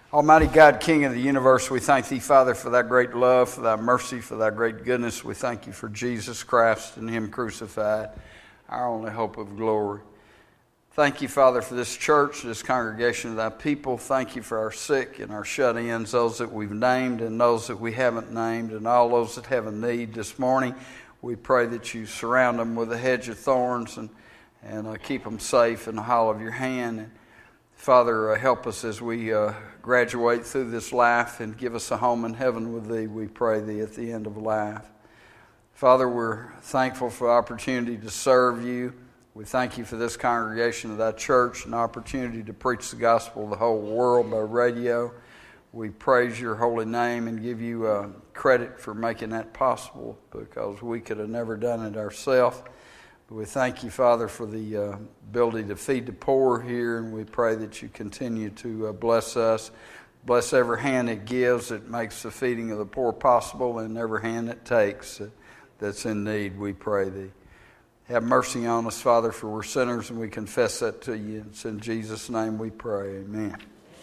Almighty God, King of the universe, we thank Thee, Father, for Thy great love, for Thy mercy, for Thy great goodness. We thank You for Jesus Christ and Him crucified, our only hope of glory. Thank You, Father, for this church, this congregation of Thy people. Thank You for our sick and our shut-ins, those that we've named and those that we haven't named, and all those that have a need this morning. We pray that You surround them with a hedge of thorns and keep them safe in the hollow of Your hand. And Father, help us as we graduate through this life and give us a home in heaven with Thee, we pray Thee, at the end of life. Father, we're thankful for the opportunity to serve You. We thank You for this congregation of Thy church and the opportunity to preach the gospel to the whole world by radio. We praise Your holy name and give You credit for making that possible, because we could have never done it ourselves. We thank You, Father, for the ability to feed the poor here, and we pray that You continue to bless us. Bless every hand that gives, that makes the feeding of the poor possible, and every hand that takes that's in need, we pray Thee. Have mercy on us, Father, for we're sinners, and we confess that to You. It's in Jesus' name we pray. Amen.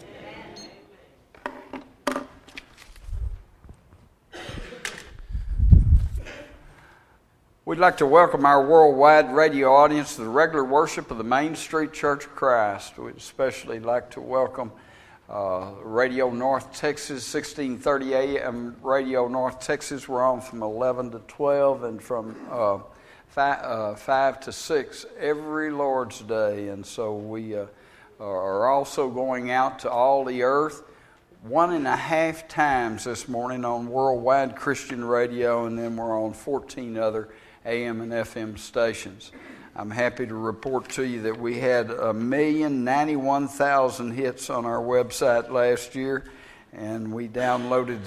We'd like to welcome our worldwide radio audience to the regular worship of the Main Street Church of Christ. We'd especially like to welcome Radio North Texas, 1630 AM Radio North Texas. We're on from 11 to 12 and from 5 to 6 every Lord's Day. And so we are also going out to all the earth 1.5 times this morning on Worldwide Christian Radio, and then we're on 14 other AM and FM stations. I'm happy to report to you that we had 1,091,000 hits on our website last year, and we downloaded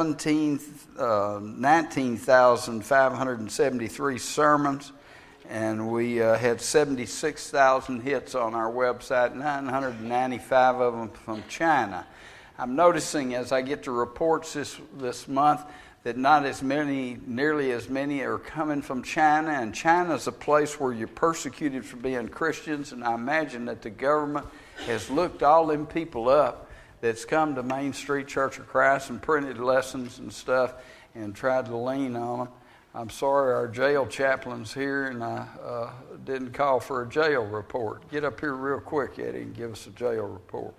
19,573 sermons, and we had 76,000 hits on our website, 995 of them from China. I'm noticing as I get the reports this month that not as many, nearly as many are coming from China, and China is a place where you're persecuted for being Christians, and I imagine that the government has looked all them people up that's come to Main Street Church of Christ and printed lessons and stuff and tried to lean on them. I'm sorry our jail chaplain's here, and I didn't call for a jail report. Get up here real quick, Eddie, and give us a jail report.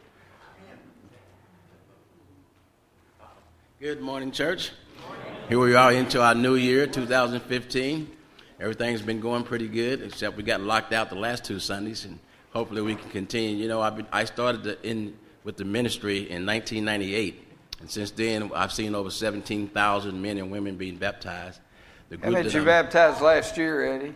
Good morning, church. Here we are into our new year, 2015. Everything's been going pretty good, except we got locked out the last 2 Sundays, and hopefully we can continue. You know, I started with the ministry in 1998, and since then I've seen over 17,000 men and women being baptized. How many you baptized last year, Eddie?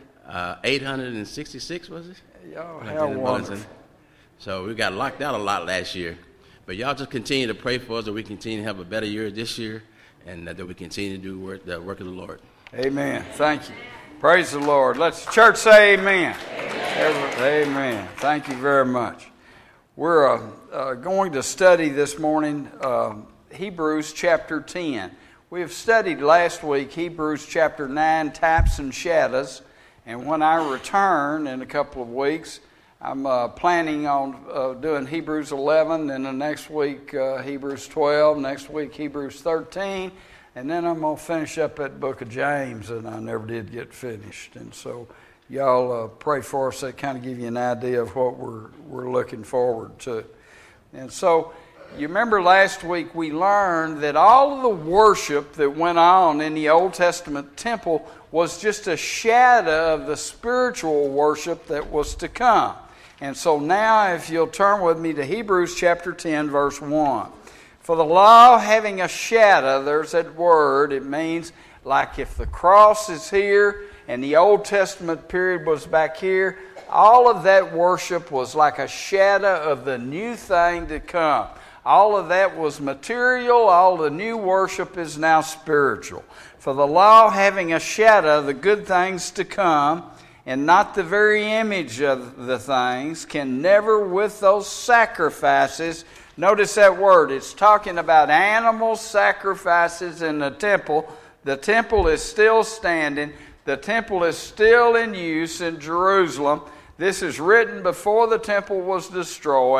866, was it? Oh, how wonderful. So we got locked out a lot last year. But y'all just continue to pray for us that we continue to have a better year this year, and that we continue to do the work of the Lord. Amen. Thank you. Praise the Lord. Let's the church say amen. Amen. Amen. Thank you very much. We're going to study this morning Hebrews chapter 10. We have studied last week Hebrews chapter 9, types and shadows, and when I return in a couple of weeks, I'm planning on doing Hebrews 11, and the next week Hebrews 12, next week Hebrews 13, and then I'm going to finish up that book of James, and I never did get finished. And so y'all pray for us. That kind of give you an idea of what we're looking forward to. And so you remember last week we learned that all of the worship that went on in the Old Testament temple was just a shadow of the spiritual worship that was to come. And so now, if you'll turn with me to Hebrews chapter 10, verse 1. For the law having a shadow, there's that word, it means like if the cross is here and the Old Testament period was back here, all of that worship was like a shadow of the new thing to come. All of that was material, all the new worship is now spiritual. For the law having a shadow of the good things to come, and not the very image of the things, can never with those sacrifices, notice that word, it's talking about animal sacrifices in the temple. The temple is still standing. The temple is still in use in Jerusalem. This is written before the temple was destroyed.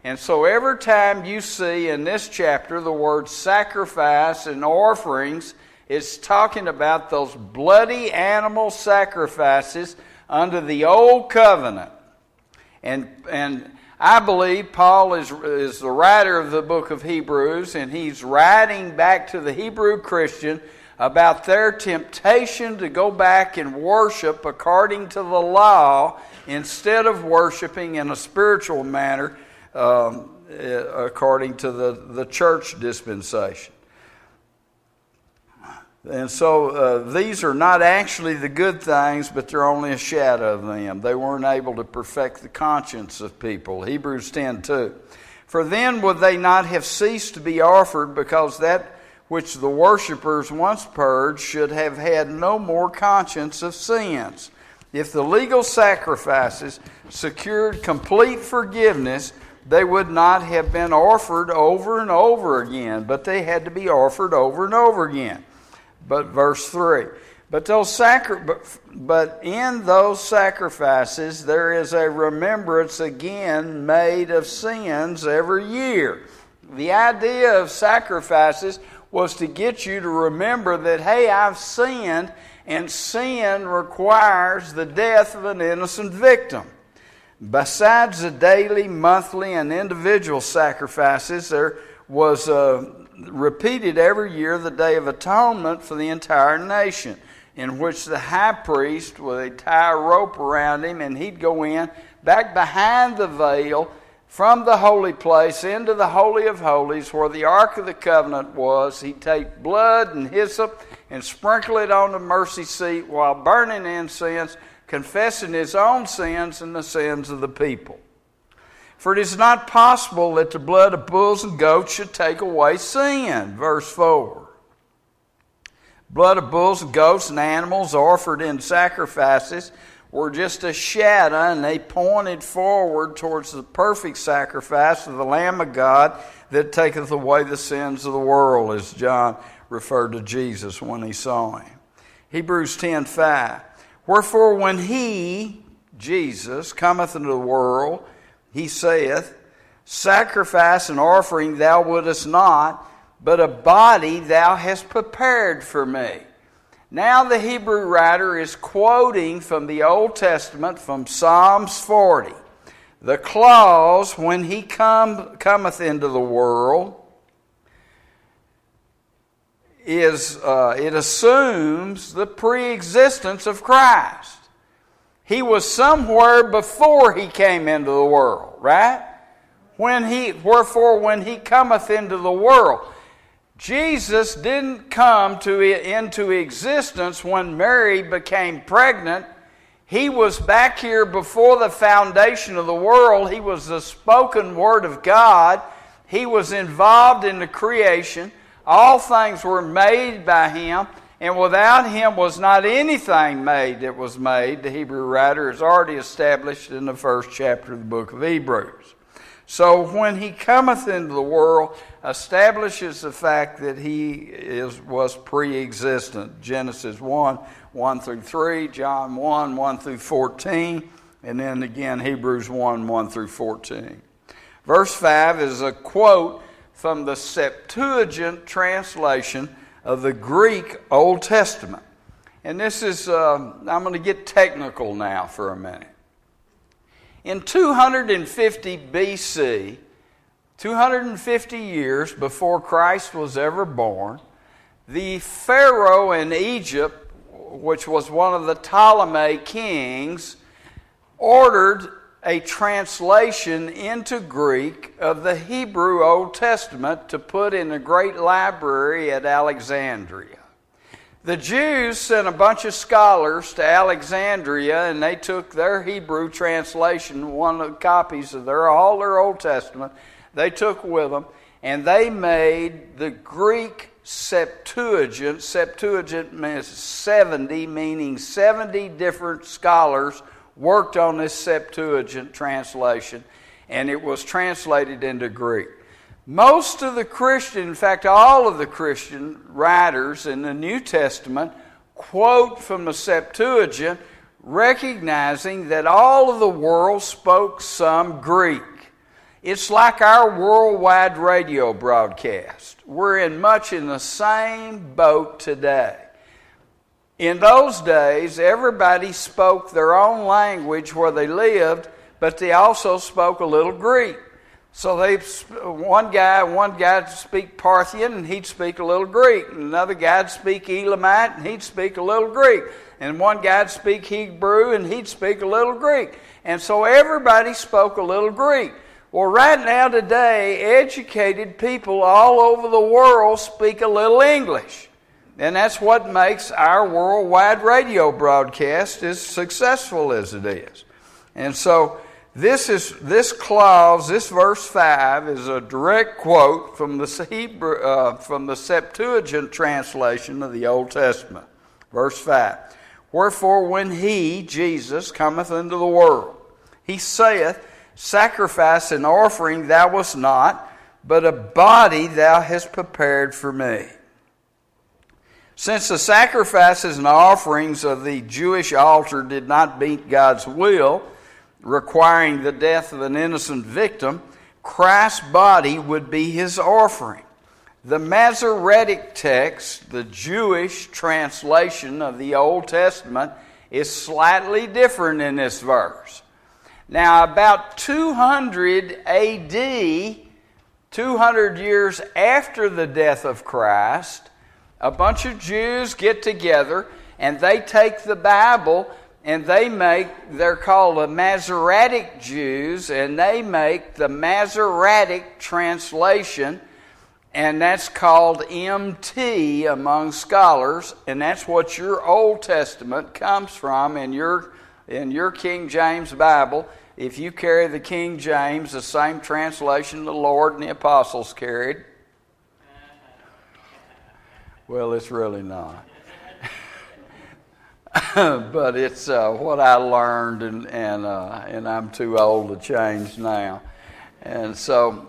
And so every time you see in this chapter the word sacrifice and offerings, it's talking about those bloody animal sacrifices under the old covenant. And I believe Paul is the writer of the book of Hebrews, and he's writing back to the Hebrew Christian about their temptation to go back and worship according to the law instead of worshiping in a spiritual manner according to the church dispensation. And so these are not actually the good things, but they're only a shadow of them. They weren't able to perfect the conscience of people. Hebrews 10:2. For then would they not have ceased to be offered, because that which the worshippers once purged should have had no more conscience of sins. If the legal sacrifices secured complete forgiveness, they would not have been offered over and over again, but they had to be offered over and over again. But verse 3, but in those sacrifices there is a remembrance again made of sins every year. The idea of sacrifices was to get you to remember that, hey, I've sinned, and sin requires the death of an innocent victim. Besides the daily, monthly, and individual sacrifices, there was repeated every year the Day of Atonement for the entire nation, in which the high priest would tie a rope around him, and he'd go in back behind the veil from the holy place into the Holy of Holies where the Ark of the Covenant was. He'd take blood and hyssop and sprinkle it on the mercy seat while burning incense, confessing his own sins and the sins of the people. For it is not possible that the blood of bulls and goats should take away sin. Verse 4. Blood of bulls and goats and animals offered in sacrifices were just a shadow, and they pointed forward towards the perfect sacrifice of the Lamb of God that taketh away the sins of the world, as John referred to Jesus when he saw him. Hebrews 10:5. Wherefore when he, Jesus, cometh into the world, he saith, sacrifice and offering thou wouldest not, but a body thou hast prepared for me. Now the Hebrew writer is quoting from the Old Testament, from Psalms 40. The clause, when he cometh into the world, it assumes the pre-existence of Christ. He was somewhere before he came into the world, right? Wherefore when he cometh into the world, Jesus didn't come into existence when Mary became pregnant. He was back here before the foundation of the world. He was the spoken word of God. He was involved in the creation. All things were made by him, and without him was not anything made that was made. The Hebrew writer has already established in the first chapter of the book of Hebrews. So when he cometh into the world, establishes the fact that he was pre-existent. Genesis 1, 1 through 3, John 1, 1 through 14, and then again Hebrews 1, 1 through 14. Verse 5 is a quote from the Septuagint translation of the Greek Old Testament. And this is, I'm going to get technical now for a minute. In 250 BC, 250 years before Christ was ever born, the Pharaoh in Egypt, which was one of the Ptolemy kings, ordered a translation into Greek of the Hebrew Old Testament to put in the great library at Alexandria. The Jews sent a bunch of scholars to Alexandria, and they took their Hebrew translation, one of the copies of all their Old Testament, they took with them, and they made the Greek Septuagint. Septuagint means 70, meaning 70 different scholars worked on this Septuagint translation, and it was translated into Greek. Most of the Christian, in fact, all of the Christian writers in the New Testament quote from the Septuagint, recognizing that all of the world spoke some Greek. It's like our worldwide radio broadcast. We're much in the same boat today. In those days, everybody spoke their own language where they lived, but they also spoke a little Greek. So one guy would speak Parthian, and he'd speak a little Greek. And another guy would speak Elamite, and he'd speak a little Greek. And one guy would speak Hebrew, and he'd speak a little Greek. And so everybody spoke a little Greek. Well, right now today, educated people all over the world speak a little English. And that's what makes our worldwide radio broadcast as successful as it is. And so this clause, this verse 5, is a direct quote from the Septuagint translation of the Old Testament. Verse 5. Wherefore when he, Jesus, cometh into the world, he saith, Sacrifice and offering thou wast not, but a body thou hast prepared for me. Since the sacrifices and offerings of the Jewish altar did not meet God's will, requiring the death of an innocent victim, Christ's body would be his offering. The Masoretic text, the Jewish translation of the Old Testament, is slightly different in this verse. Now, about 200 AD, 200 years after the death of Christ, a bunch of Jews get together and they take the Bible and they're called the Masoretic Jews, and they make the Masoretic translation, and that's called MT among scholars, and that's what your Old Testament comes from in your King James Bible. If you carry the King James, the same translation the Lord and the apostles carried. Well, it's really not. But it's what I learned, and I'm too old to change now. And so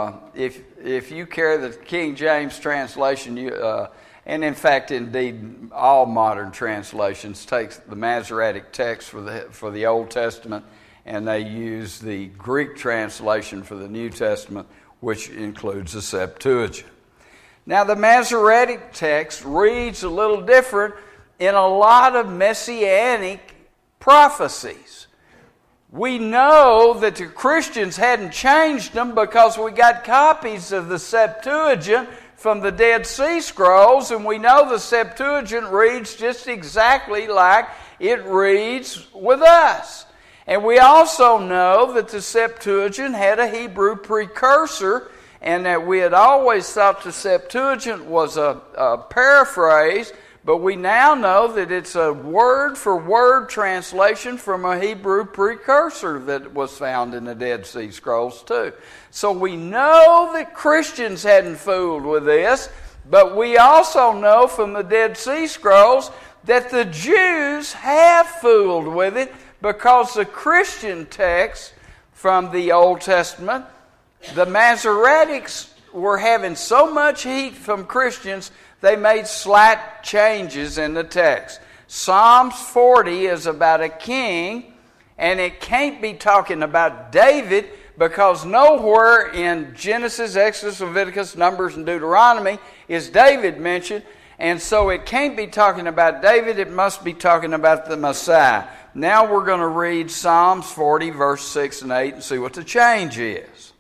if you carry the King James translation, and in fact, indeed, all modern translations take the Masoretic text for the Old Testament, and they use the Greek translation for the New Testament, which includes the Septuagint. Now, the Masoretic text reads a little different in a lot of messianic prophecies. We know that the Christians hadn't changed them because we got copies of the Septuagint from the Dead Sea Scrolls, and we know the Septuagint reads just exactly like it reads with us. And we also know that the Septuagint had a Hebrew precursor, and that we had always thought the Septuagint was a paraphrase, but we now know that it's a word-for-word translation from a Hebrew precursor that was found in the Dead Sea Scrolls too. So we know that Christians hadn't fooled with this, but we also know from the Dead Sea Scrolls that the Jews have fooled with it, because the Christian text from the Old Testament, the Masoretics were having so much heat from Christians, they made slight changes in the text. Psalms 40 is about a king, and it can't be talking about David, because nowhere in Genesis, Exodus, Leviticus, Numbers, and Deuteronomy is David mentioned, and so it can't be talking about David, it must be talking about the Messiah. Now we're going to read Psalms 40, verse 6 and 8, and see what the change is.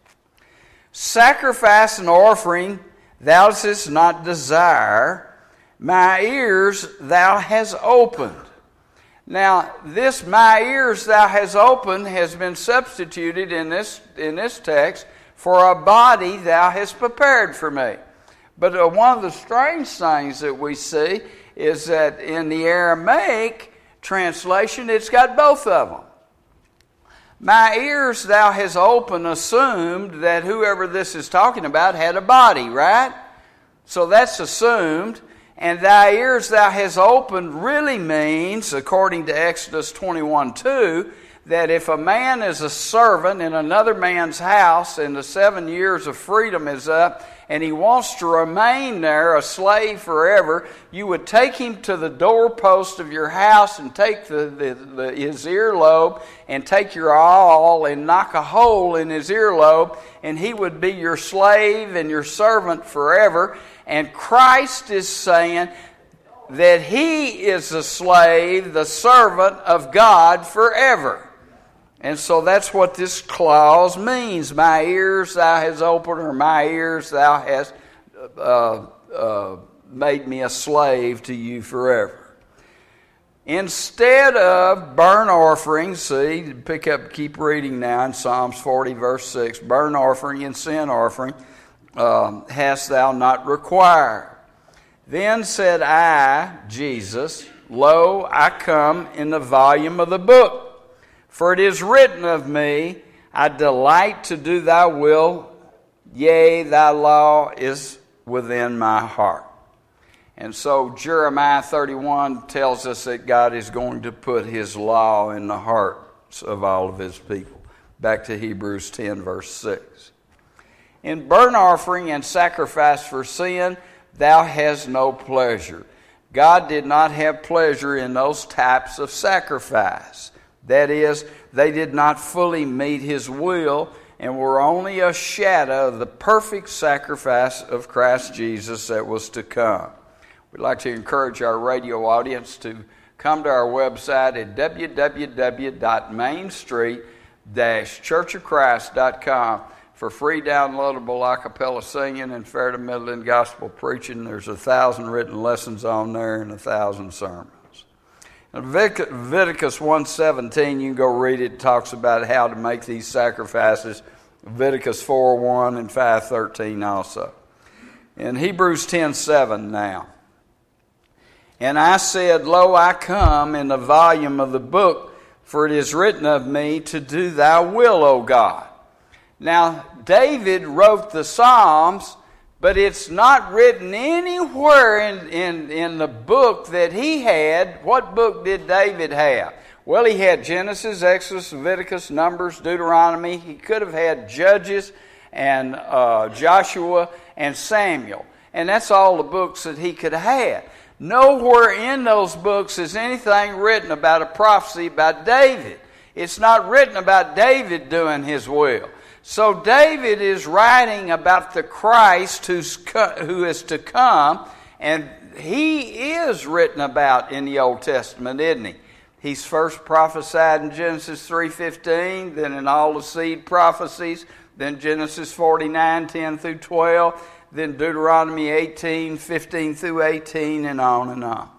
Sacrifice and offering thou didst not desire, my ears thou hast opened. Now, this my ears thou hast opened has been substituted in this text for a body thou hast prepared for me. But one of the strange things that we see is that in the Aramaic translation, it's got both of them. My ears thou hast opened assumed that whoever this is talking about had a body, right? So that's assumed. And thy ears thou hast opened really means, according to Exodus 21:2, that if a man is a servant in another man's house and the 7 years of freedom is up and he wants to remain there a slave forever, you would take him to the doorpost of your house and take his earlobe and take your awl and knock a hole in his earlobe, and he would be your slave and your servant forever. And Christ is saying that he is the slave, the servant of God forever. And so that's what this clause means. My ears thou hast opened, or my ears thou hast made me a slave to you forever. Instead of burnt offerings, see, keep reading now in Psalms 40 verse 6, burnt offering and sin offering hast thou not required. Then said I, Jesus, lo, I come in the volume of the book. For it is written of me, I delight to do thy will, yea, thy law is within my heart. And so Jeremiah 31 tells us that God is going to put his law in the hearts of all of his people. Back to Hebrews 10 verse 6. In burnt offering and sacrifice for sin, thou hast no pleasure. God did not have pleasure in those types of sacrifice. That is, they did not fully meet his will and were only a shadow of the perfect sacrifice of Christ Jesus that was to come. We'd like to encourage our radio audience to come to our website at www.mainstreet-churchofchrist.com for free downloadable a cappella singing and fair to Midland gospel preaching. There's 1,000 written lessons on there and 1,000 sermons. Leviticus 1:17, you can go read it. It talks about how to make these sacrifices. Leviticus 4:1 and 5:13 also. In Hebrews 10:7 now. And I said, Lo, I come in the volume of the book, for it is written of me to do thy will, O God. Now, David wrote the Psalms, but it's not written anywhere in the book that he had. What book did David have? Well, he had Genesis, Exodus, Leviticus, Numbers, Deuteronomy. He could have had Judges and Joshua and Samuel. And that's all the books that he could have. Nowhere in those books is anything written about a prophecy about David. It's not written about David doing his will. So David is writing about the Christ who is to come, and he is written about in the Old Testament, isn't he? He's first prophesied in Genesis 3:15, then in all the seed prophecies, then Genesis 49:10 through 12, then Deuteronomy 18:15 through 18, and on and on.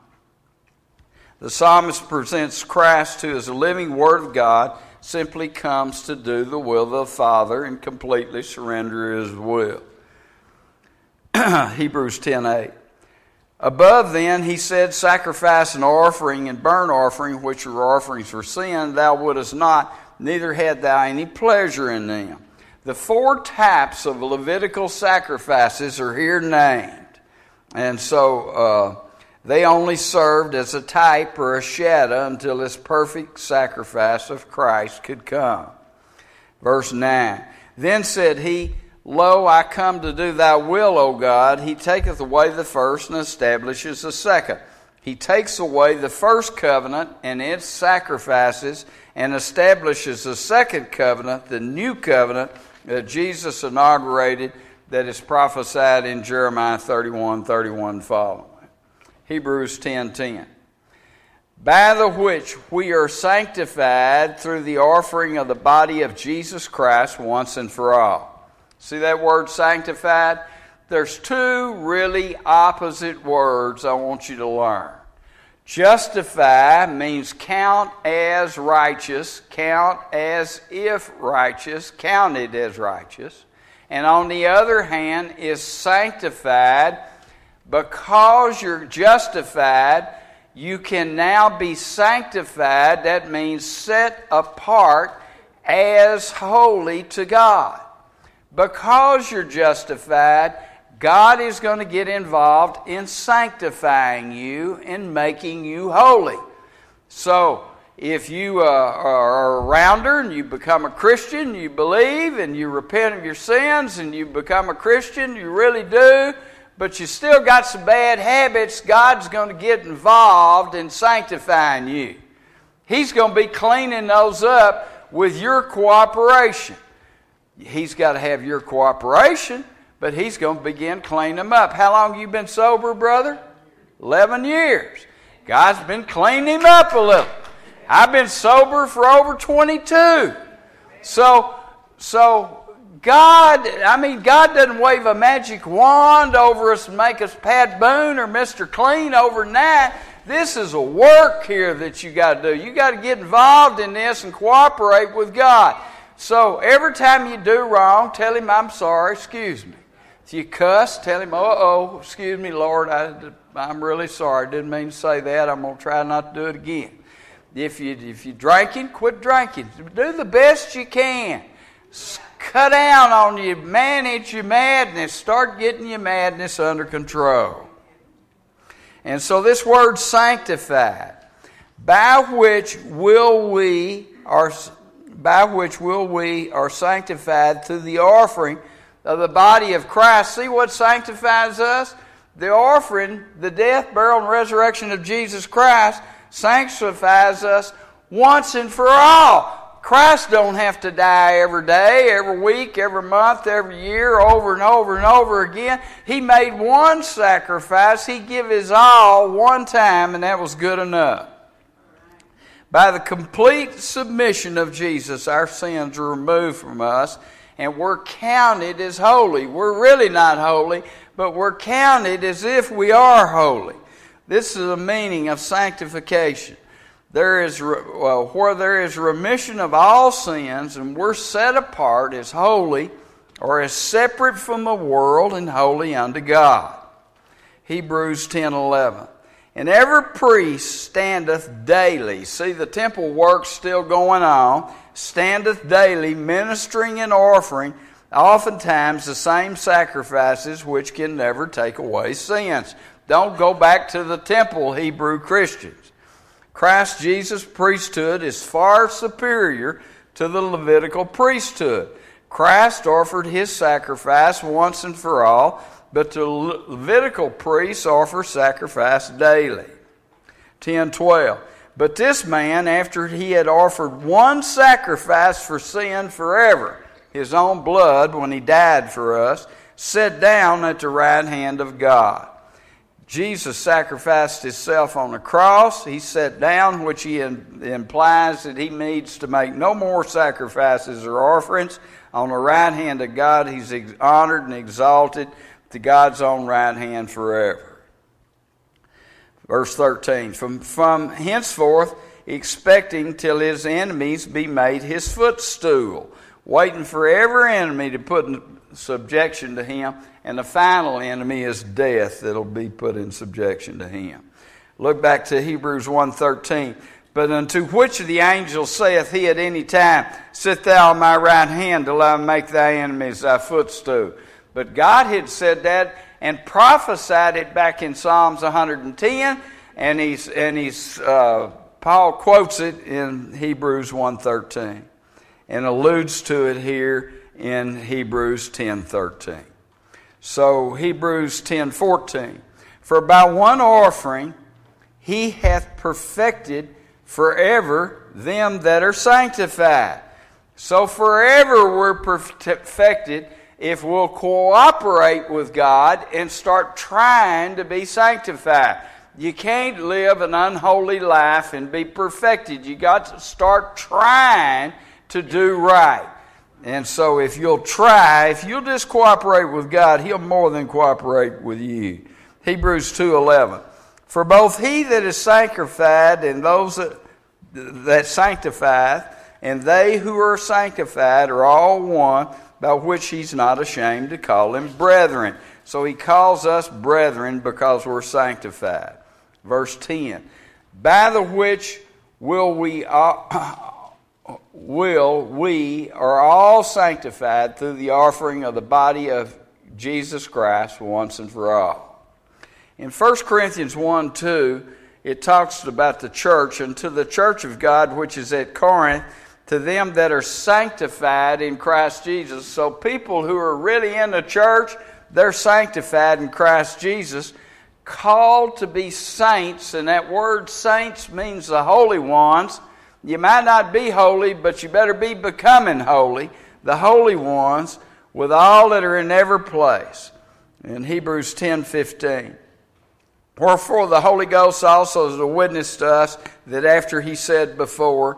The psalmist presents Christ, who is a living Word of God, simply comes to do the will of the Father and completely surrender his will. Hebrews 10:8. Above then, he said, sacrifice and offering and burnt offering, which are offerings for sin, thou wouldest not, neither had thou any pleasure in them. The 4 types of Levitical sacrifices are here named. And so they only served as a type or a shadow until this perfect sacrifice of Christ could come. Verse 9. Then said he, Lo, I come to do thy will, O God. He taketh away the first and establishes the second. He takes away the first covenant and its sacrifices and establishes the second covenant, the new covenant that Jesus inaugurated, that is prophesied in Jeremiah 31:31 following. Hebrews 10:10. By the which we are sanctified through the offering of the body of Jesus Christ once and for all. See that word sanctified? There's 2 really opposite words I want you to learn. Justify means count as righteous, count as if righteous, counted as righteous. And on the other hand is sanctified. Because you're justified, you can now be sanctified. That means set apart as holy to God. Because you're justified, God is going to get involved in sanctifying you and making you holy. So, if you are a rounder and you become a Christian, you believe and you repent of your sins and you become a Christian, you really do, but you still got some bad habits, God's going to get involved in sanctifying you. He's going to be cleaning those up with your cooperation. He's got to have your cooperation, but He's going to begin cleaning them up. How long have you been sober, brother? 11 years. God's been cleaning him up a little. I've been sober for over 22. So God doesn't wave a magic wand over us and make us Pat Boone or Mr. Clean overnight. This is a work here that you got to do. You got to get involved in this and cooperate with God. So every time you do wrong, tell Him, I'm sorry, excuse me. If you cuss, tell Him, excuse me, Lord, I'm really sorry. I didn't mean to say that. I'm going to try not to do it again. If you're drinking, quit drinking. Do the best you can. Cut down on you. Manage your madness. Start getting your madness under control. And so this word sanctified, by which we are sanctified through the offering of the body of Christ. See what sanctifies us? The offering, the death, burial, and resurrection of Jesus Christ sanctifies us once and for all. Christ don't have to die every day, every week, every month, every year, over and over and over again. He made one sacrifice. He gave His all one time, and that was good enough. By the complete submission of Jesus, our sins are removed from us, and we're counted as holy. We're really not holy, but we're counted as if we are holy. This is the meaning of sanctification. Where there is remission of all sins, and we're set apart as holy or as separate from the world and holy unto God. Hebrews 10:11. And every priest standeth daily. See, the temple work's still going on. Standeth daily, ministering and offering, oftentimes the same sacrifices which can never take away sins. Don't go back to the temple, Hebrew Christians. Christ Jesus' priesthood is far superior to the Levitical priesthood. Christ offered His sacrifice once and for all, but the Levitical priests offer sacrifice daily. 10:12. But this man, after he had offered one sacrifice for sin forever, his own blood when he died for us, sat down at the right hand of God. Jesus sacrificed Himself on the cross. He sat down, which implies that He needs to make no more sacrifices or offerings. On the right hand of God, He's honored and exalted to God's own right hand forever. Verse 13, from henceforth expecting till His enemies be made His footstool, waiting for every enemy to put in subjection to Him, and the final enemy is death that'll be put in subjection to Him. Look back to Hebrews 1:13. But unto which of the angels saith He at any time, Sit thou on my right hand till I make thy enemies thy footstool? But God had said that and prophesied it back in Psalms 110, and Paul quotes it in Hebrews 1:13 and alludes to it here in Hebrews 10:13. So Hebrews 10:14, for by one offering He hath perfected forever them that are sanctified. So forever we're perfected if we'll cooperate with God and start trying to be sanctified. You can't live an unholy life and be perfected. You got to start trying to do right. And so if you'll just cooperate with God, He'll more than cooperate with you. Hebrews 2:11. For both He that is sanctified and those that sanctifieth, and they who are sanctified are all one, by which He's not ashamed to call them brethren. So He calls us brethren because we're sanctified. Verse 10. By the which we are all sanctified through the offering of the body of Jesus Christ once and for all. In 1 Corinthians 1:2, it talks about the church, and to the church of God which is at Corinth, to them that are sanctified in Christ Jesus. So people who are really in the church, they're sanctified in Christ Jesus, called to be saints, and that word saints means the holy ones. You might not be holy, but you better be becoming holy, the holy ones, with all that are in every place. In Hebrews 10:15. Wherefore the Holy Ghost also is a witness to us that after he said before,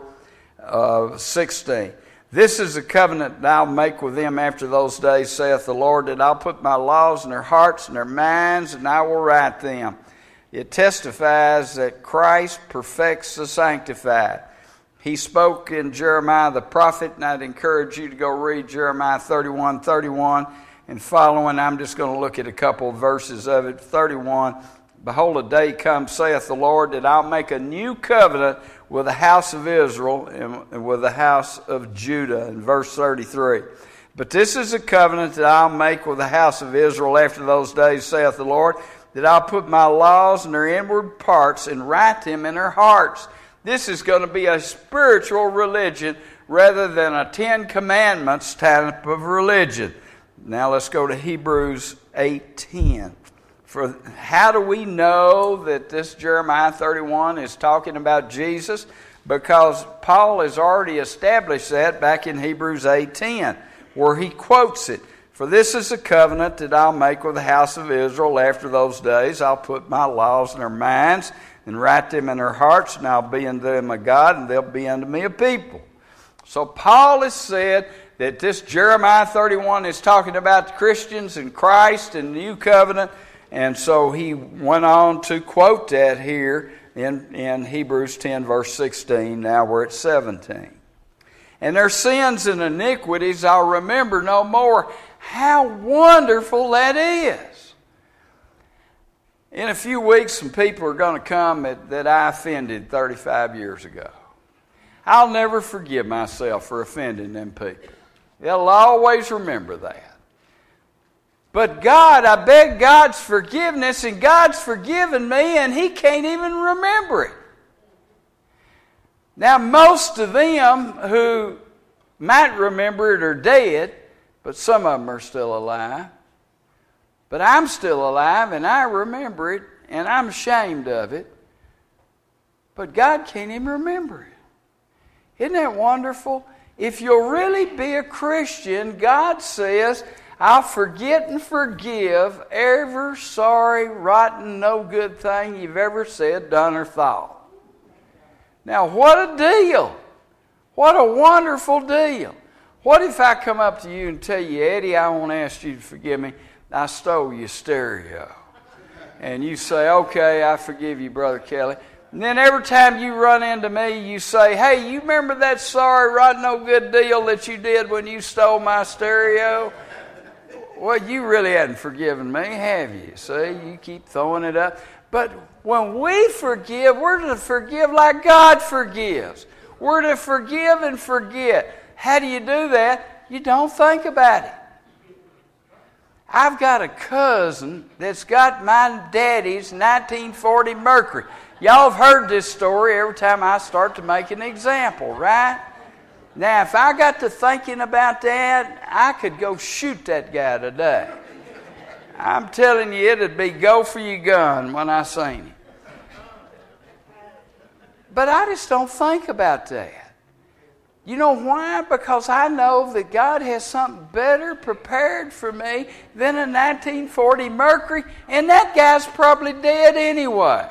16, this is a covenant that I'll make with them after those days, saith the Lord, that I'll put my laws in their hearts and their minds, and I will write them. It testifies that Christ perfects the sanctified. He spoke in Jeremiah the prophet, and I'd encourage you to go read Jeremiah 31:31 and following. I'm just going to look at a couple of verses of it. 31, behold, a day comes, saith the Lord, that I'll make a new covenant with the house of Israel and with the house of Judah. In verse 33. But this is a covenant that I'll make with the house of Israel after those days, saith the Lord, that I'll put my laws in their inward parts and write them in their hearts. This is going to be a spiritual religion rather than a 10 Commandments type of religion. Now let's go to Hebrews 8:10. For how do we know that this Jeremiah 31 is talking about Jesus? Because Paul has already established that back in Hebrews 8:10, where he quotes it. For this is a covenant that I'll make with the house of Israel after those days. I'll put my laws in their minds and write them in their hearts, and I'll be unto them a God, and they'll be unto me a people. So Paul has said that this Jeremiah 31 is talking about Christians and Christ and the new covenant. And so he went on to quote that here in Hebrews 10, verse 16. Now we're at 17. And their sins and iniquities I'll remember no more. How wonderful that is. In a few weeks, some people are going to come that I offended 35 years ago. I'll never forgive myself for offending them people. They'll always remember that. But God, I beg God's forgiveness, and God's forgiven me, and He can't even remember it. Now, most of them who might remember it are dead, but some of them are still alive. But I'm still alive, and I remember it, and I'm ashamed of it. But God can't even remember it. Isn't that wonderful? If you'll really be a Christian, God says, I'll forget and forgive every sorry, rotten, no good thing you've ever said, done, or thought. Now, what a deal. What a wonderful deal. What if I come up to you and tell you, Eddie, I want to ask you to forgive me. I stole your stereo. And you say, okay, I forgive you, Brother Kelly. And then every time you run into me, you say, hey, you remember that sorry, rotten, no good deal that you did when you stole my stereo? Well, you really hadn't forgiven me, have you? See, you keep throwing it up. But when we forgive, we're to forgive like God forgives. We're to forgive and forget. How do you do that? You don't think about it. I've got a cousin that's got my daddy's 1940 Mercury. Y'all have heard this story every time I start to make an example, right? Now, if I got to thinking about that, I could go shoot that guy today. I'm telling you, it'd be go for your gun when I seen it. But I just don't think about that. You know why? Because I know that God has something better prepared for me than a 1940 Mercury, and that guy's probably dead anyway.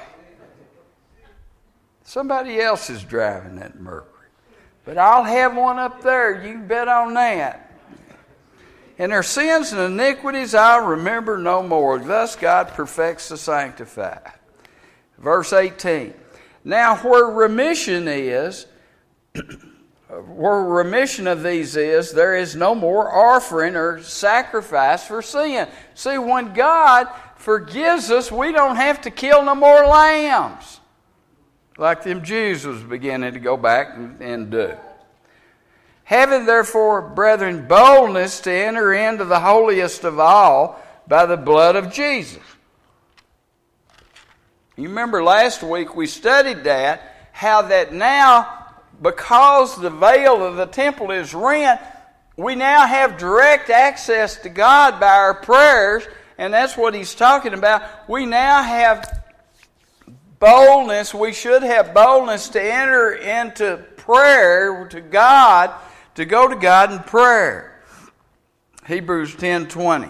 Somebody else is driving that Mercury. But I'll have one up there. You can bet on that. And their sins and iniquities I'll remember no more. Thus God perfects the sanctified. Verse 18. Now where remission is, where remission of these is, there is no more offering or sacrifice for sin. See, when God forgives us, we don't have to kill no more lambs, like them Jews was beginning to go back and do. Having therefore, brethren, boldness to enter into the holiest of all by the blood of Jesus. You remember last week we studied that, how that now, because the veil of the temple is rent, we now have direct access to God by our prayers, and that's what he's talking about. We now have boldness. We should have boldness to enter into prayer to God, to go to God in prayer. Hebrews 10:20.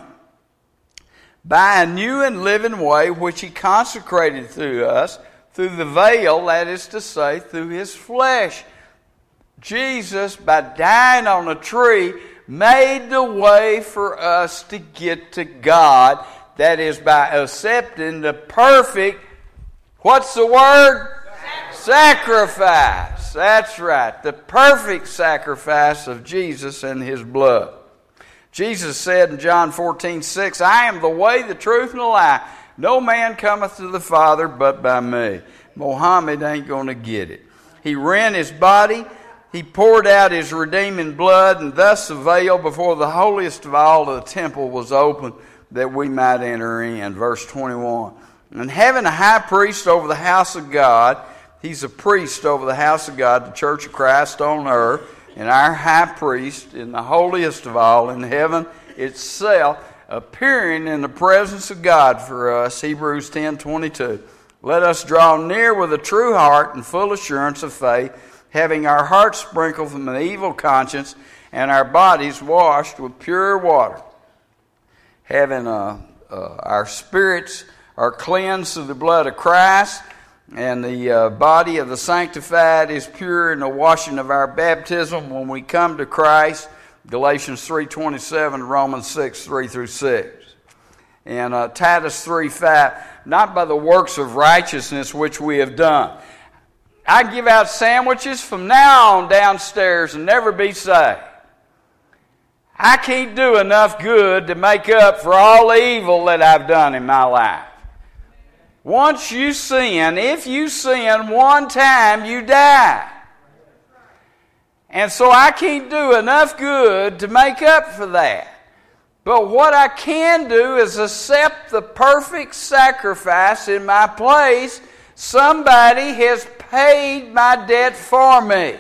By a new and living way which he consecrated through us, through the veil, that is to say, through his flesh. Jesus, by dying on a tree, made the way for us to get to God. That is by accepting the perfect, what's the word? Sacrifice. That's right. The perfect sacrifice of Jesus and his blood. Jesus said in John 14:6, I am the way, the truth, and the life. No man cometh to the Father but by me. Mohammed ain't going to get it. He rent his body. He poured out his redeeming blood, and thus the veil before the holiest of all of the temple was opened that we might enter in. Verse 21. And having a high priest over the house of God, he's a priest over the house of God, the church of Christ on earth, and our high priest in the holiest of all, in heaven itself, appearing in the presence of God for us. Hebrews 10:22. Let us draw near with a true heart and full assurance of faith, having our hearts sprinkled from an evil conscience and our bodies washed with pure water. Having our spirits are cleansed through the blood of Christ, and the body of the sanctified is pure in the washing of our baptism when we come to Christ. Galatians 3:27, Romans 6:3-6. And Titus 3:5, not by the works of righteousness which we have done. I give out sandwiches from now on downstairs and never be saved. I can't do enough good to make up for all the evil that I've done in my life. Once you sin, if you sin one time, you die. And so I can't do enough good to make up for that. But what I can do is accept the perfect sacrifice in my place. Somebody has paid my debt for me.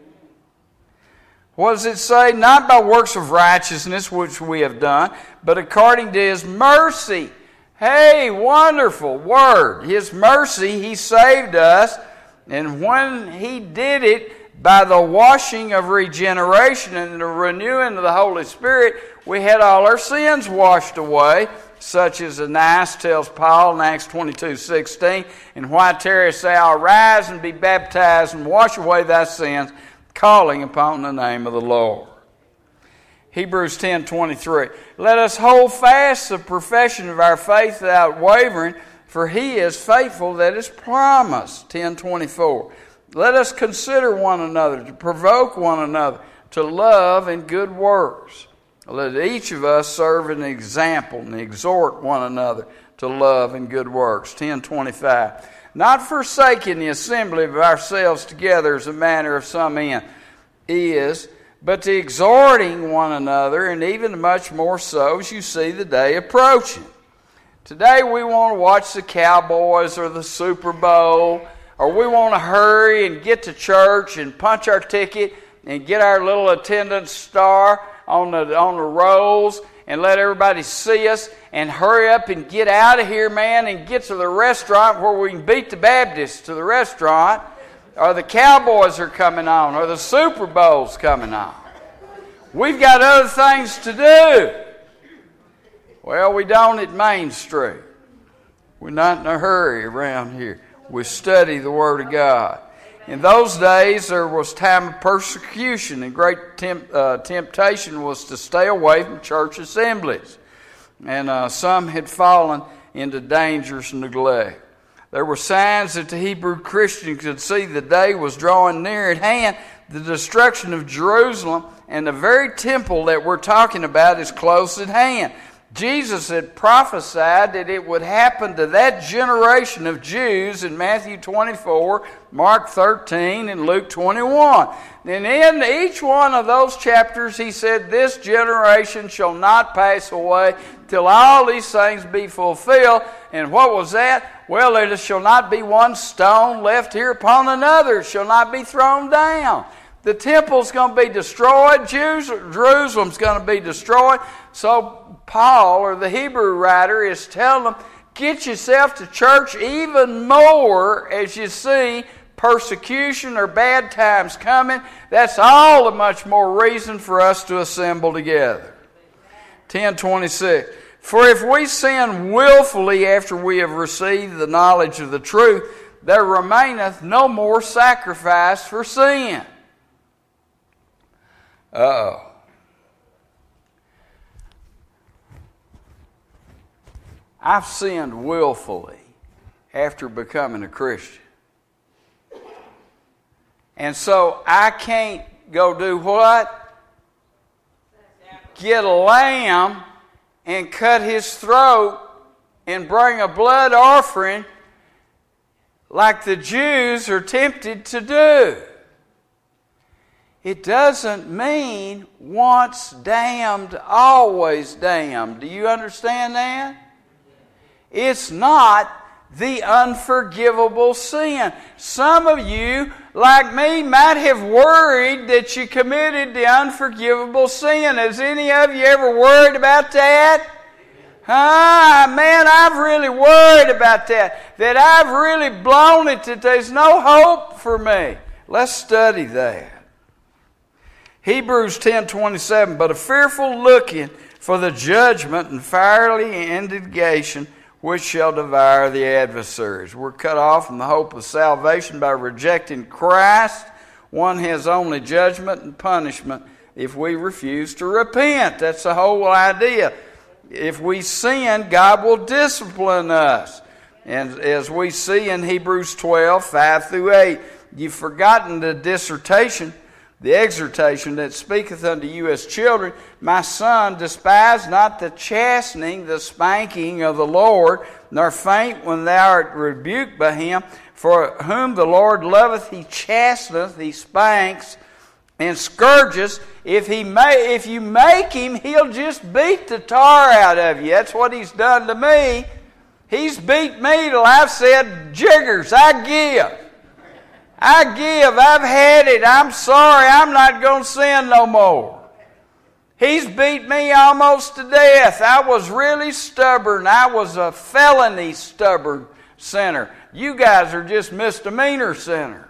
What does it say? Not by works of righteousness which we have done, but according to his mercy. Hey, wonderful word. His mercy, he saved us. And when he did it by the washing of regeneration and the renewing of the Holy Spirit, we had all our sins washed away, such as Ananias tells Paul in Acts 22:16, and why tarriest thou? Arise and be baptized and wash away thy sins, calling upon the name of the Lord. Hebrews 10:23. Let us hold fast the profession of our faith without wavering, for he is faithful that is promised. 10:24. Let us consider one another, to provoke one another to love and good works. Let each of us serve an example and exhort one another to love and good works. 10:25. Not forsaking the assembly of ourselves together as a manner of some men is, but to exhorting one another, and even much more so as you see the day approaching. Today we want to watch the Cowboys or the Super Bowl, or we want to hurry and get to church and punch our ticket and get our little attendance star on the rolls and let everybody see us and hurry up and get out of here, man, and get to the restaurant where we can beat the Baptists to the restaurant, or the Cowboys are coming on, or the Super Bowl's coming on. We've got other things to do. Well, we don't at Main Street. We're not in a hurry around here. We study the Word of God. In those days, there was time of persecution, and great temptation was to stay away from church assemblies. And some had fallen into dangerous neglect. There were signs that the Hebrew Christian could see the day was drawing near at hand. The destruction of Jerusalem and the very temple that we're talking about is close at hand. Jesus had prophesied that it would happen to that generation of Jews in Matthew 24, Mark 13, and Luke 21. And in each one of those chapters, he said, this generation shall not pass away till all these things be fulfilled. And what was that? Well, there shall not be one stone left here upon another. It shall not be thrown down. The temple's going to be destroyed. Jerusalem's going to be destroyed. So Paul, or the Hebrew writer, is telling them, get yourself to church even more as you see persecution or bad times coming. That's all the much more reason for us to assemble together. 10:26. For if we sin willfully after we have received the knowledge of the truth, there remaineth no more sacrifice for sin. Uh-oh. I've sinned willfully after becoming a Christian. And so I can't go do what? Get a lamb and cut his throat and bring a blood offering like the Jews are tempted to do. It doesn't mean once damned, always damned. Do you understand that? It's not the unforgivable sin. Some of you, like me, might have worried that you committed the unforgivable sin. Has any of you ever worried about that? Man, I've really worried about that. That I've really blown it, that there's no hope for me. Let's study that. Hebrews 10:27, but a fearful looking for the judgment and fiery indignation which shall devour the adversaries. We're cut off from the hope of salvation by rejecting Christ. One has only judgment and punishment if we refuse to repent. That's the whole idea. If we sin, God will discipline us. And as we see in Hebrews 12, 5-8, you've forgotten the dissertation, the exhortation that speaketh unto you as children. My son, despise not the chastening, the spanking of the Lord, nor faint when thou art rebuked by him. For whom the Lord loveth, he chasteneth, he spanks, and scourges. If you make him, he'll just beat the tar out of you. That's what he's done to me. He's beat me till I've said, jiggers, I give. I've had it, I'm sorry, I'm not going to sin no more. He's beat me almost to death. I was really stubborn. I was a felony stubborn sinner. You guys are just misdemeanor sinners.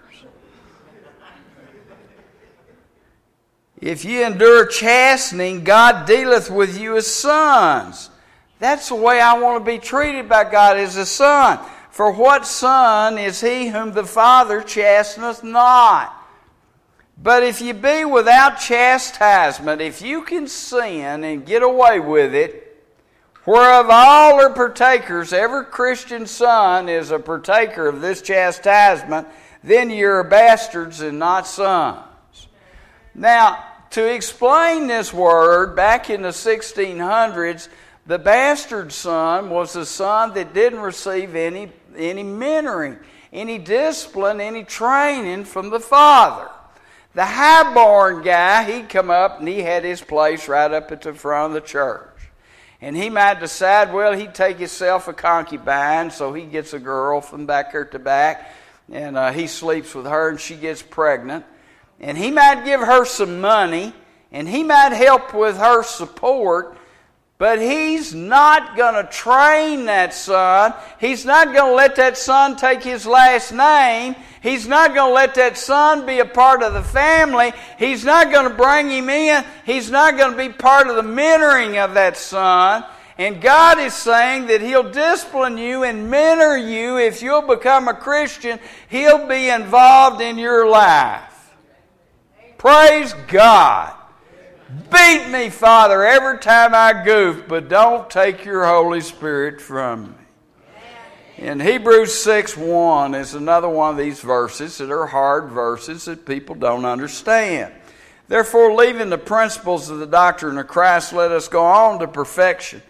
If ye endure chastening, God dealeth with you as sons. That's the way I want to be treated by God, as a son. For what son is he whom the Father chasteneth not? But if you be without chastisement, if you can sin and get away with it, whereof all are partakers, every Christian son is a partaker of this chastisement, then you're bastards and not sons. Now, to explain this word, back in the 1600s, the bastard son was a son that didn't receive any mentoring, any discipline, any training from the father. The highborn guy, he'd come up and he had his place right up at the front of the church. And he might decide, well, he'd take himself a concubine, so he gets a girl from back there to back, and he sleeps with her and she gets pregnant. And he might give her some money, and he might help with her support, but he's not going to train that son. He's not going to let that son take his last name. He's not going to let that son be a part of the family. He's not going to bring him in. He's not going to be part of the mentoring of that son. And God is saying that He'll discipline you and mentor you. If you'll become a Christian, He'll be involved in your life. Praise God. Beat me, Father, every time I goof, but don't take your Holy Spirit from me. In Hebrews 6:1 is another one of these verses that are hard verses that people don't understand. Therefore, leaving the principles of the doctrine of Christ, let us go on to perfection,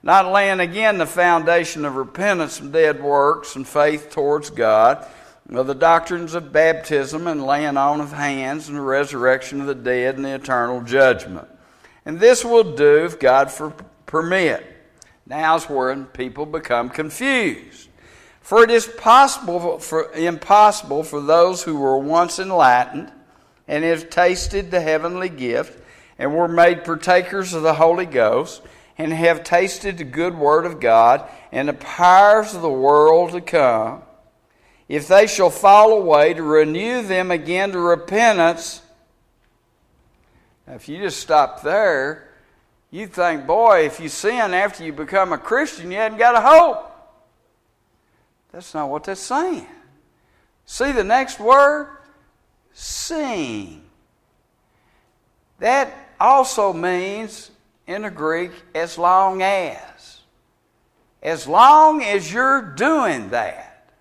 not laying again the foundation of repentance from dead works and faith towards God, of the doctrines of baptism and laying on of hands and the resurrection of the dead and the eternal judgment. And this will do if God permit. Now's where people become confused. For it is impossible for those who were once enlightened and have tasted the heavenly gift and were made partakers of the Holy Ghost and have tasted the good word of God and the powers of the world to come, if they shall fall away, to renew them again to repentance. Now, if you just stop there, you think, boy, if you sin after you become a Christian, you haven't got a hope. That's not what that's saying. See the next word? Sing. That also means, in the Greek, as long as. As long as you're doing that.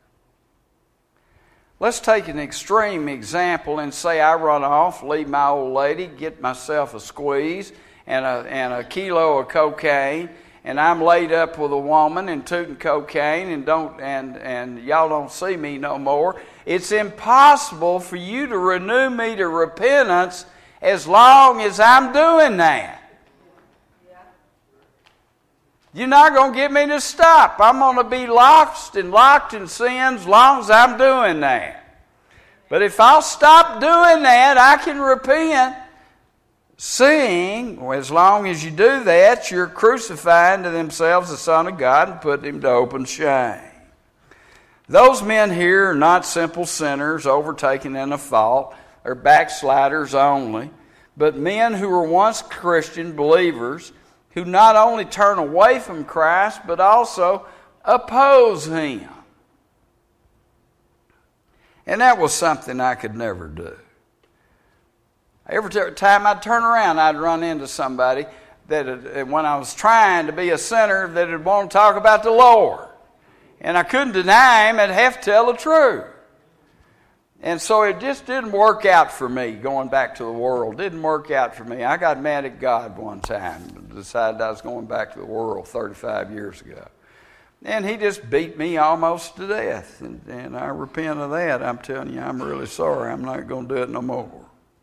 Let's take an extreme example and say I run off, leave my old lady, get myself a squeeze and a kilo of cocaine, and I'm laid up with a woman and tooting cocaine and y'all don't see me no more. It's impossible for you to renew me to repentance as long as I'm doing that. You're not going to get me to stop. I'm going to be locked in sin as long as I'm doing that. But if I'll stop doing that, I can repent. Seeing, as long as you do that, you're crucifying to themselves the Son of God and putting him to open shame. Those men here are not simple sinners overtaken in a fault, or backsliders only, but men who were once Christian believers who not only turn away from Christ, but also oppose him. And that was something I could never do. Every time I'd turn around, I'd run into somebody that, when I was trying to be a sinner, that would want to talk about the Lord. And I couldn't deny him, I'd have to tell the truth. And so it just didn't work out for me, going back to the world. Didn't work out for me. I got mad at God one time and decided I was going back to the world 35 years ago. And he just beat me almost to death. And I repent of that. I'm telling you, I'm really sorry. I'm not going to do it no more.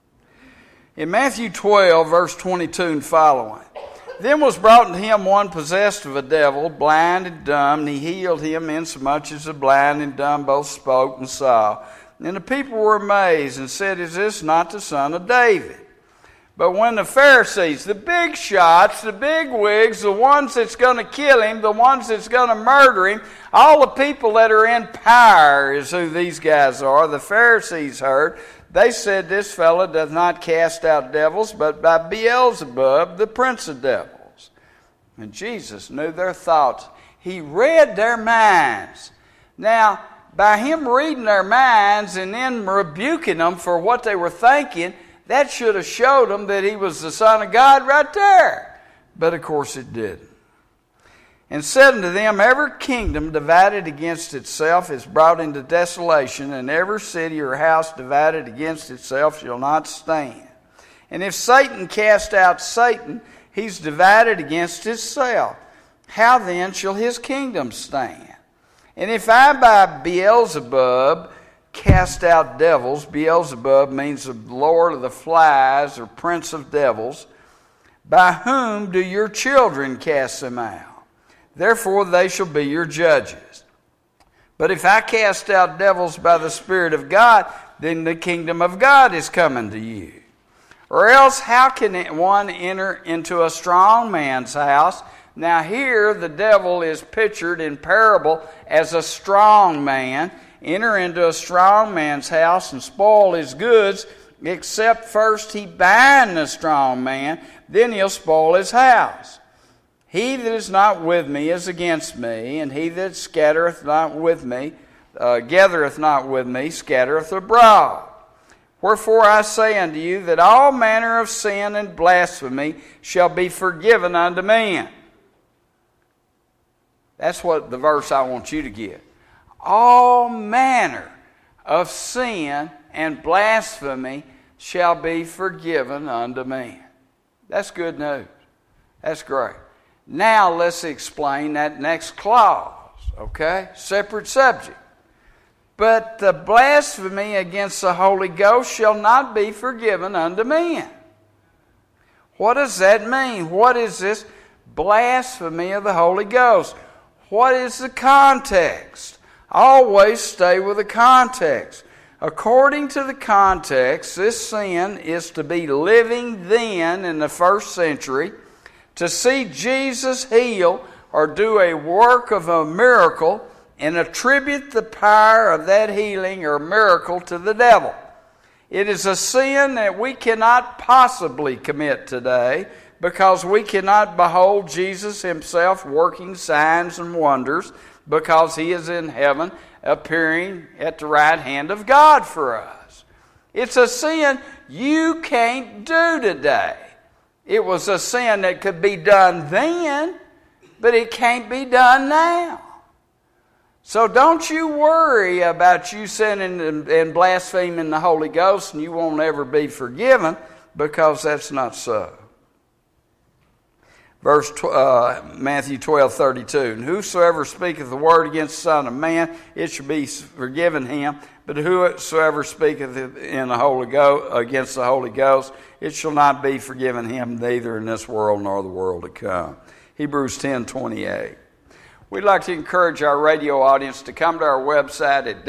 In Matthew 12, verse 22 and following, then was brought unto him one possessed of a devil, blind and dumb, and he healed him insomuch as the blind and dumb both spoke and saw. And the people were amazed and said, is this not the son of David? But when the Pharisees, the big shots, the big wigs, the ones that's going to kill him, the ones that's going to murder him, all the people that are in power is who these guys are. The Pharisees heard. They said, this fellow does not cast out devils, but by Beelzebub, the prince of devils. And Jesus knew their thoughts. He read their minds. Now, by him reading their minds and then rebuking them for what they were thinking, that should have showed them that he was the Son of God right there. But of course it didn't. And said unto them, every kingdom divided against itself is brought into desolation, and every city or house divided against itself shall not stand. And if Satan cast out Satan, he's divided against himself. How then shall his kingdom stand? And if I by Beelzebub cast out devils, Beelzebub means the Lord of the flies or prince of devils, by whom do your children cast them out? Therefore they shall be your judges. But if I cast out devils by the Spirit of God, then the kingdom of God is coming to you. Or else how can one enter into a strong man's house? Now here the devil is pictured in parable as a strong man. Enter into a strong man's house and spoil his goods, except first he bind the strong man, then he'll spoil his house. He that is not with me is against me, and he that gathereth not with me, scattereth abroad. Wherefore I say unto you that all manner of sin and blasphemy shall be forgiven unto men. That's what the verse I want you to get. All manner of sin and blasphemy shall be forgiven unto men. That's good news. That's great. Now let's explain that next clause, okay? Separate subject. But the blasphemy against the Holy Ghost shall not be forgiven unto men. What does that mean? What is this blasphemy of the Holy Ghost? What is the context? Always stay with the context. According to the context, this sin is to be living then in the first century, to see Jesus heal or do a work of a miracle and attribute the power of that healing or miracle to the devil. It is a sin that we cannot possibly commit today because we cannot behold Jesus himself working signs and wonders because he is in heaven appearing at the right hand of God for us. It's a sin you can't do today. It was a sin that could be done then, but it can't be done now. So don't you worry about you sinning and blaspheming the Holy Ghost and you won't ever be forgiven, because that's not so. Matthew 12:32. And whosoever speaketh the word against the Son of Man, it shall be forgiven him. But whosoever speaketh in the Holy Ghost against the Holy Ghost, it shall not be forgiven him, neither in this world nor the world to come. Hebrews 10:28. We'd like to encourage our radio audience to come to our website at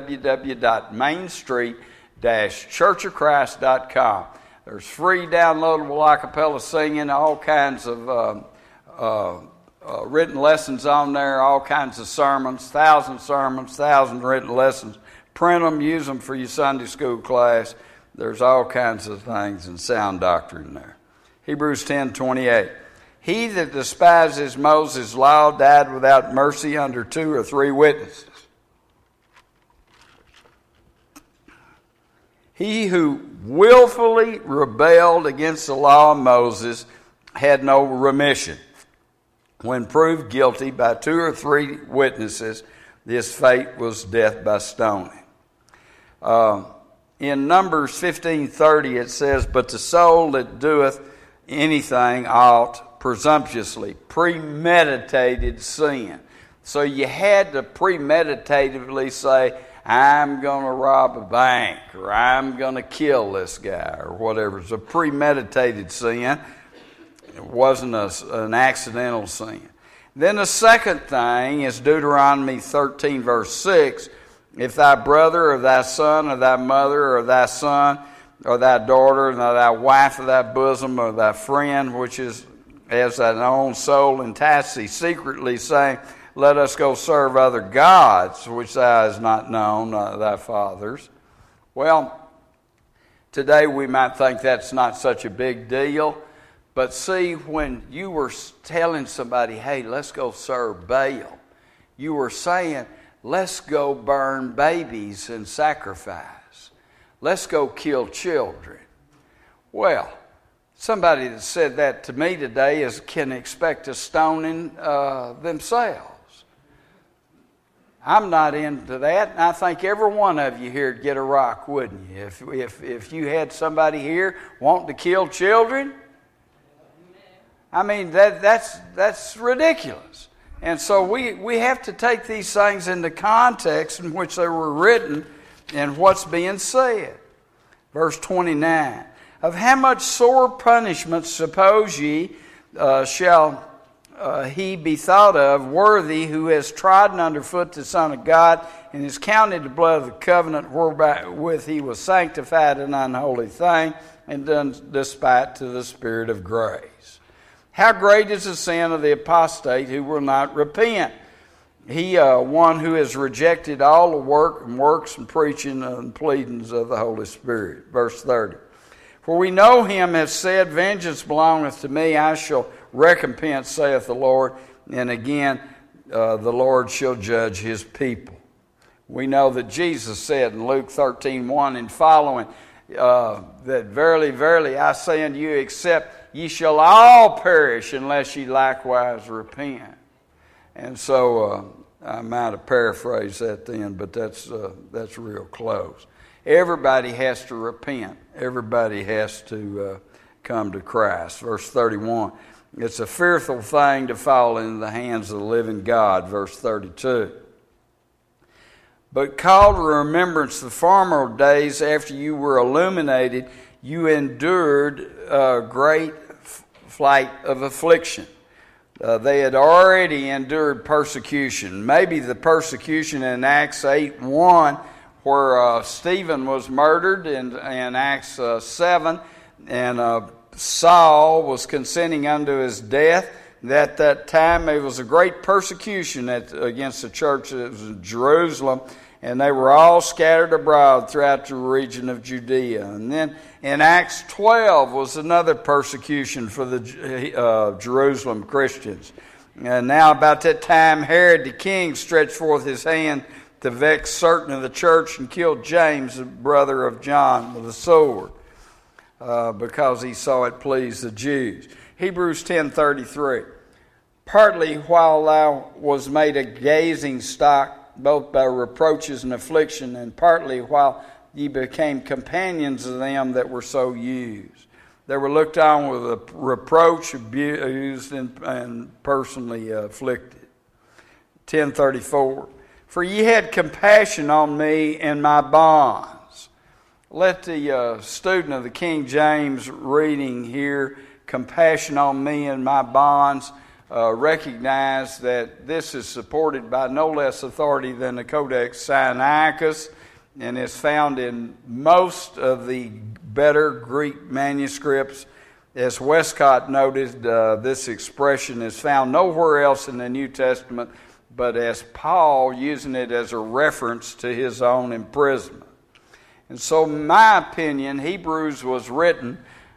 www.mainstreet-churchofchrist.com. There's free downloadable a cappella singing, all kinds of written lessons on there, all kinds of sermons, 1,000 written lessons. Print them, use them for your Sunday school class. There's all kinds of things and sound doctrine there. Hebrews 10:28. He that despises Moses' law died without mercy under 2 or 3 witnesses. He who willfully rebelled against the law of Moses had no remission. When proved guilty by 2 or 3 witnesses, his fate was death by stoning. In Numbers 15:30 it says, but the soul that doeth anything ought presumptuously, premeditated sin. So you had to premeditatively say, I'm going to rob a bank, or I'm going to kill this guy, or whatever. It's a premeditated sin. It wasn't an accidental sin. Then the second thing is Deuteronomy 13, verse 6. If thy brother, or thy son, or thy mother, or thy son, or thy daughter, or thy wife, or thy bosom, or thy friend, which is as thine own soul, entice thee secretly, saying, let us go serve other gods, which thou hast not known, thy fathers. Well, today we might think that's not such a big deal. But see, when you were telling somebody, hey, let's go serve Baal, you were saying, let's go burn babies and sacrifice. Let's go kill children. Well, somebody that said that to me today can expect a stoning themselves. I'm not into that, and I think every one of you here would get a rock, wouldn't you? If you had somebody here wanting to kill children, I mean that's ridiculous. And so we have to take these things into context in which they were written and what's being said. Verse 29. Of how much sore punishment suppose ye shall he be thought of, worthy who has trodden underfoot the Son of God, and is counted the blood of the covenant wherewith he was sanctified an unholy thing, and done despite to the Spirit of grace. How great is the sin of the apostate who will not repent? He, one who has rejected all the works and preaching and pleadings of the Holy Spirit. Verse 30. For we know him has said, vengeance belongeth to me, I shall recompense, saith the Lord. And again, the Lord shall judge his people. We know that Jesus said in Luke 13:1 and following, that verily, verily, I say unto you, except ye shall all perish unless ye likewise repent. And so I might have paraphrased that then, but that's real close. Everybody has to repent. Everybody has to come to Christ. Verse 31. It's a fearful thing to fall into the hands of the living God, verse 32. But call to remembrance the former days after you were illuminated, you endured a great flight of affliction. They had already endured persecution. Maybe the persecution in Acts 8:1, where Stephen was murdered, in Acts 7, and Saul was consenting unto his death. At that time, it was a great persecution against the church that was in Jerusalem, and they were all scattered abroad throughout the region of Judea. And then in Acts 12 was another persecution for the Jerusalem Christians. And now about that time, Herod the king stretched forth his hand to vex certain of the church and killed James, the brother of John, with a sword, because he saw it please the Jews. Hebrews 10:33. Partly while thou was made a gazing stock, both by reproaches and affliction, and partly while ye became companions of them that were so used. They were looked on with a reproach, abused, and personally afflicted. 10:34. For ye had compassion on me in my bonds. Let the student of the King James reading here, compassion on me in my bonds, recognize that this is supported by no less authority than the Codex Sinaiticus, and is found in most of the better Greek manuscripts. As Westcott noted, this expression is found nowhere else in the New Testament, but as Paul using it as a reference to his own imprisonment. And so, in my opinion, Hebrews was written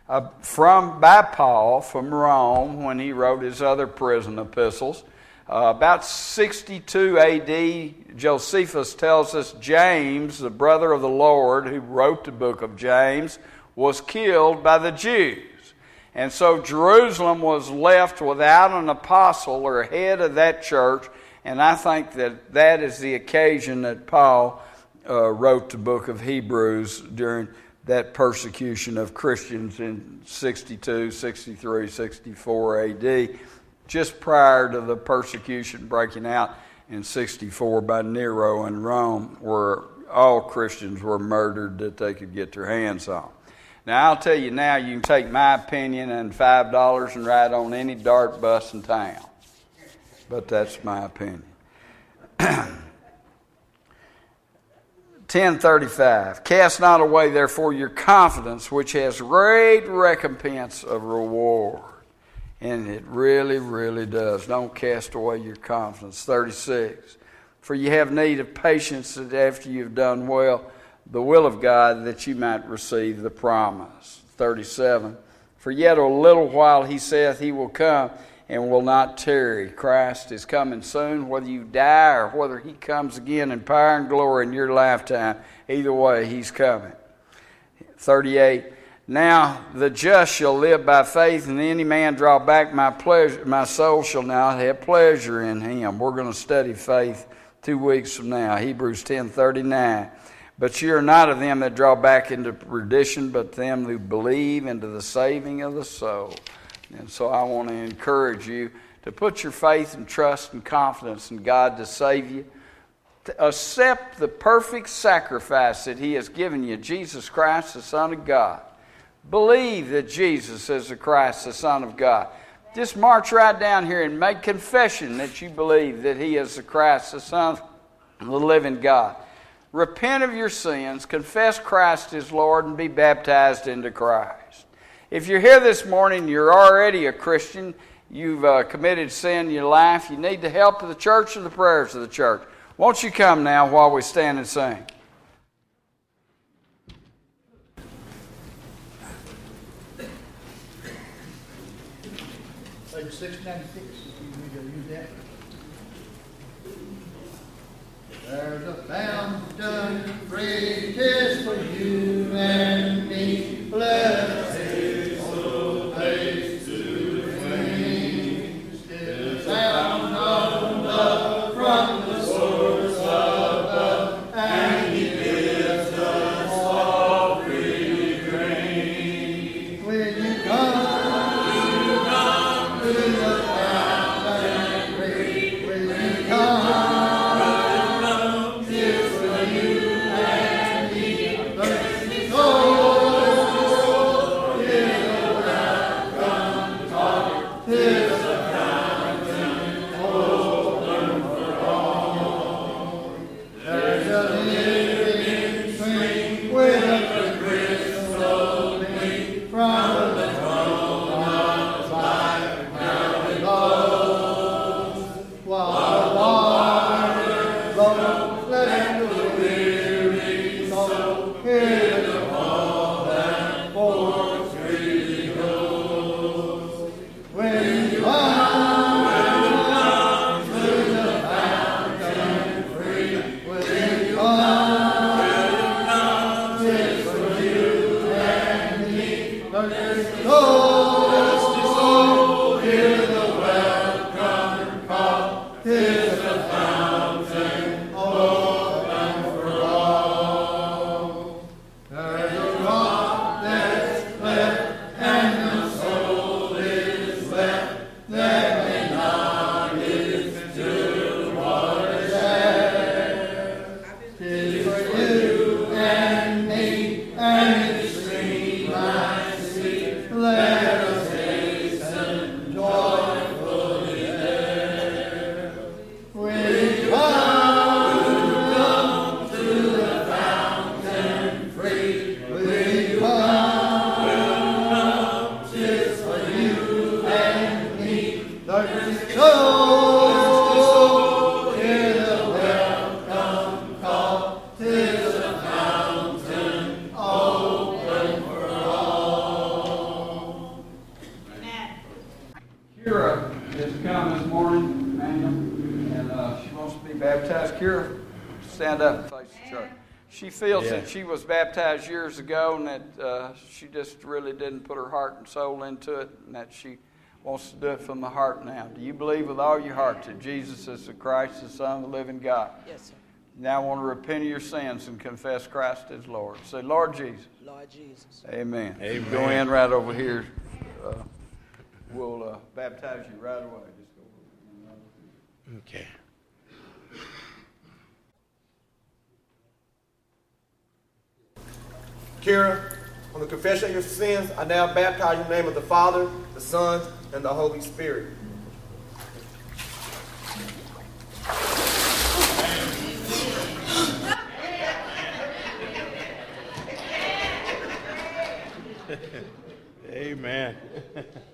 by Paul from Rome when he wrote his other prison epistles. About 62 A.D., Josephus tells us James, the brother of the Lord, who wrote the book of James, was killed by the Jews. And so Jerusalem was left without an apostle or head of that church, and I think that is the occasion that Paul wrote the book of Hebrews during that persecution of Christians in 62, 63, 64 A.D., just prior to the persecution breaking out in 64 by Nero in Rome, where all Christians were murdered that they could get their hands on. Now, I'll tell you now, you can take my opinion and $5 and ride on any dart bus in town. But that's my opinion. 10:35. Cast not away, therefore, your confidence, which has great recompense of reward. And it really, really does. Don't cast away your confidence. 36. For you have need of patience, that after you've done well, the will of God, that you might receive the promise. 37. For yet a little while he saith he will come, and will not tarry. Christ is coming soon, whether you die or whether he comes again in power and glory in your lifetime. Either way, he's coming. 38. Now the just shall live by faith, and any man draw back my soul shall not have pleasure in him. We're going to study faith 2 weeks from now. Hebrews 10:39. But ye are not of them that draw back into perdition, but them who believe into the saving of the soul. And so I want to encourage you to put your faith and trust and confidence in God to save you. To accept the perfect sacrifice that he has given you, Jesus Christ, the Son of God. Believe that Jesus is the Christ, the Son of God. Just march right down here and make confession that you believe that he is the Christ, the Son of the living God. Repent of your sins, confess Christ as Lord, and be baptized into Christ. If you're here this morning, you're already a Christian, you've committed sin in your life, you need the help of the church and the prayers of the church. Won't you come now while we stand and sing? Page 696, if you need to use that. There's a fountain free, 'tis for you and me. Blessed is the place to cling. 'Tis found on love from the source above, and he gives us all free drink. When you come to be baptized. Kira, stand up and face the church. She feels that she was baptized years ago and that she just really didn't put her heart and soul into it, and that she wants to do it from the heart now. Do you believe with all your heart that Jesus is the Christ, the Son of the living God? Yes, sir. Now I want to repent of your sins and confess Christ as Lord. Say, Lord Jesus. Lord Jesus. Amen. Amen. Go in right over here. We'll baptize you right away. Just go. Okay. Kira, on the confession of your sins, I now baptize you in the name of the Father, the Son, and the Holy Spirit. Amen.